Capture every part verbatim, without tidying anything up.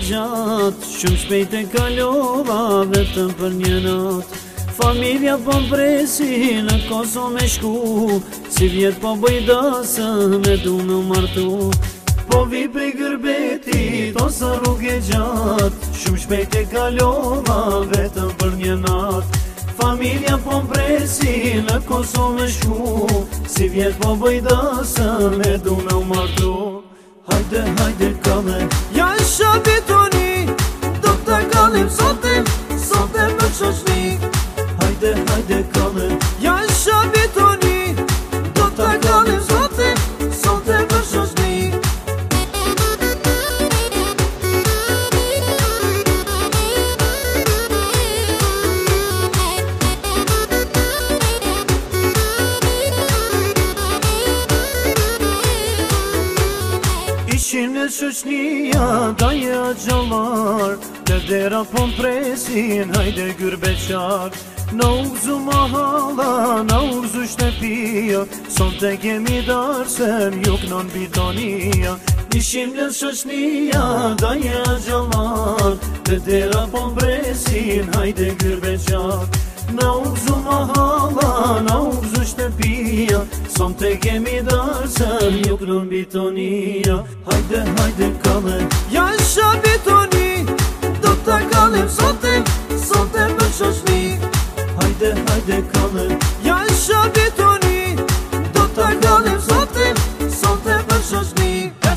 gjatë, shumë shpejt e kalova vetëm për një natë. Familja po mpresi në Kosovë me shku, si vjet po bëj dasëm me du me martu. Po vi prej Gërbetit ose rrugë e gjatë, shumë shpejt e kalova vetëm për një natë. Familja po mpresi në Kosovë me shku, si vjet po bëj dasëm me du me martu. Hajde, hajde kale, ja e shabi toni, do të kalim sote, sote më shoshni. Hajde, hajde kale, ja e shabi toni, do të kalim sote, sote më shoshni. Ishim në shoqnia, daje a gjallar, të dera po mpresin, hajde Gërbeqar. Në urzu mahala, në urzu shtëpia, son të kemi darsem, juk non bitonia. Ishim në shoqnia, daje a gjallar, të dera po mpresin, hajde Gërbeqar. Në urzu mahala, në urzu shtëpia, son të kemi darsem, juk non bitonia. Hajde, hajde kale, ja e shabi toni, do të kalim sote, sote më shoshni. Hajde, hajde kale, ja e shabi toni, do të kalim sote, sote më shoshni.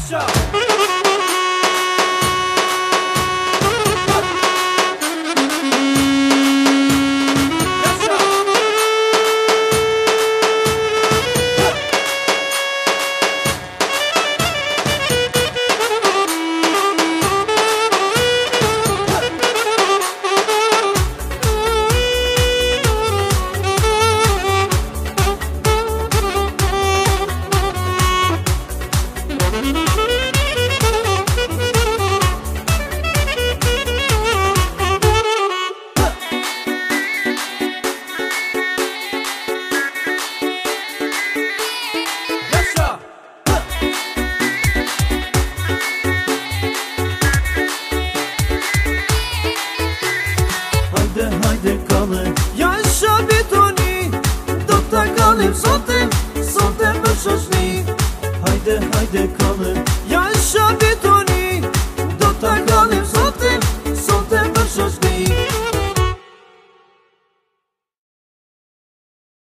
Hajde kale, ja e shabi toni, do të kalim sote, sote më shoshni. hajde, hajde